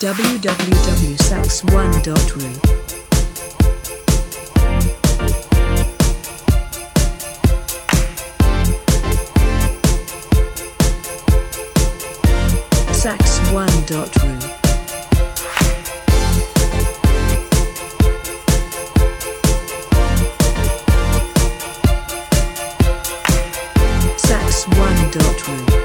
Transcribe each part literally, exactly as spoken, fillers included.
w w w dot sax one dot r u sax one dot r u sax one dot r u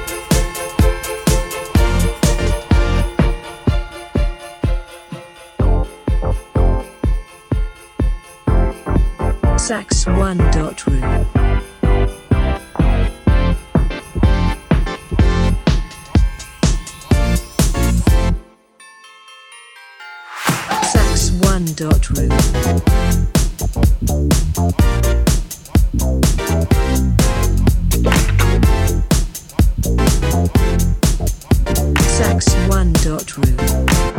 sax one dot r u sax one dot r u sax one dot r u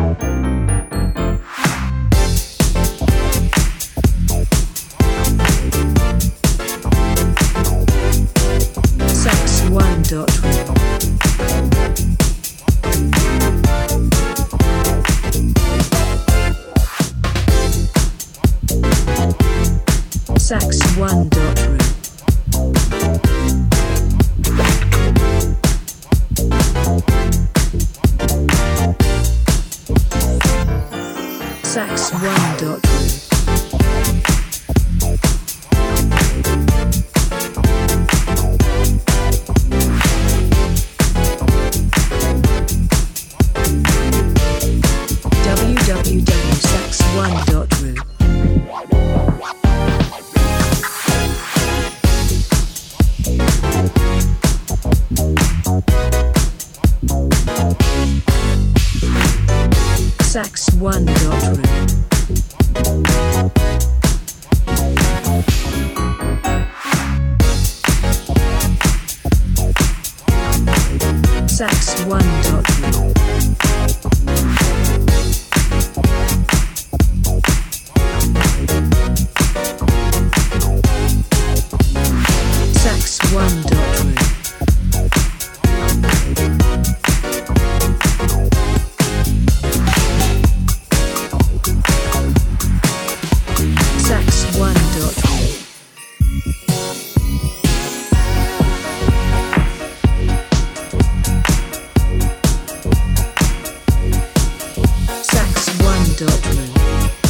sax one dot r u sax one dot r u sax one dot r u w w w dot sax one dot r u sax one dot r u sax one dot r u sax one dot r u sax one dot r u sax one dot r u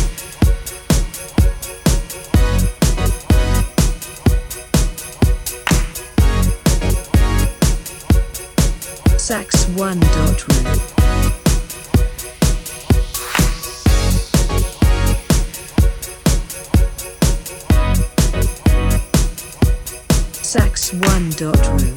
sax one dot r u sax one dot r u